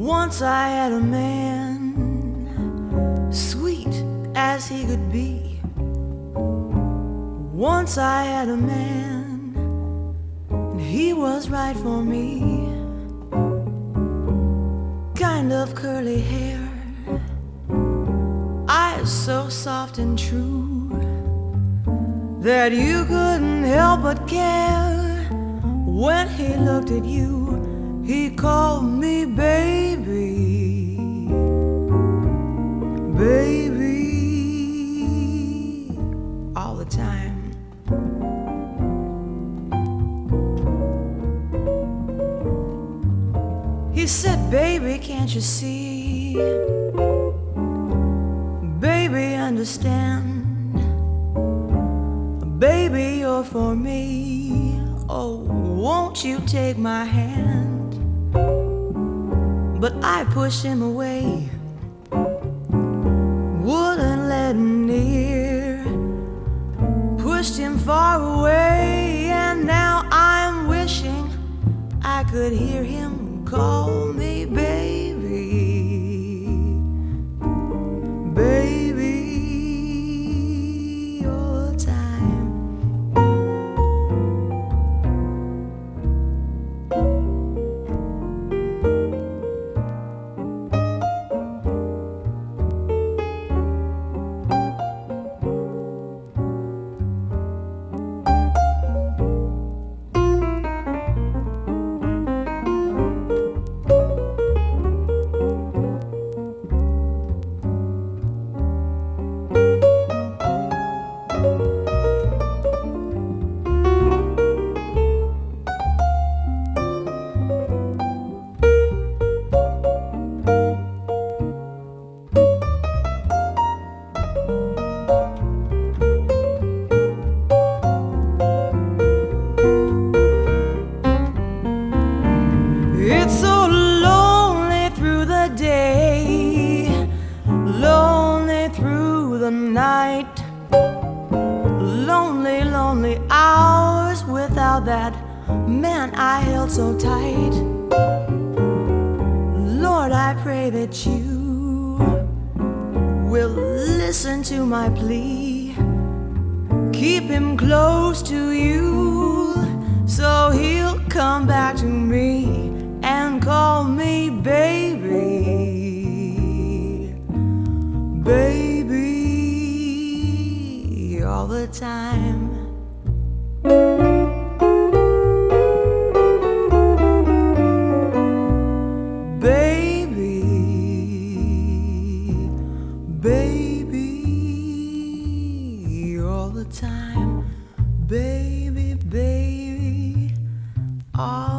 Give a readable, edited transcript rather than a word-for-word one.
Once I had a man, sweet as he could be. Once I had a man, and he was right for me. Kind of curly hair, eyes so soft and true that you couldn't help but care. When he looked at you, he called me baby, baby, all the time. He said, baby, can't you see? Baby, understand. Baby, you're for me. Oh, won't you take my hand? But I pushed him away, wouldn't let him near, pushed him far away, and now I'm wishing I could hear him call me baby, baby, all the time. It's so lonely through the day, lonely through the night, lonely, lonely hours without that man I held so tight. Lord, I pray that you will listen to my plea. Keep him close to you so he'll come back to me and call me baby, baby, all the time. Baby, baby, all the time. Baby, baby, all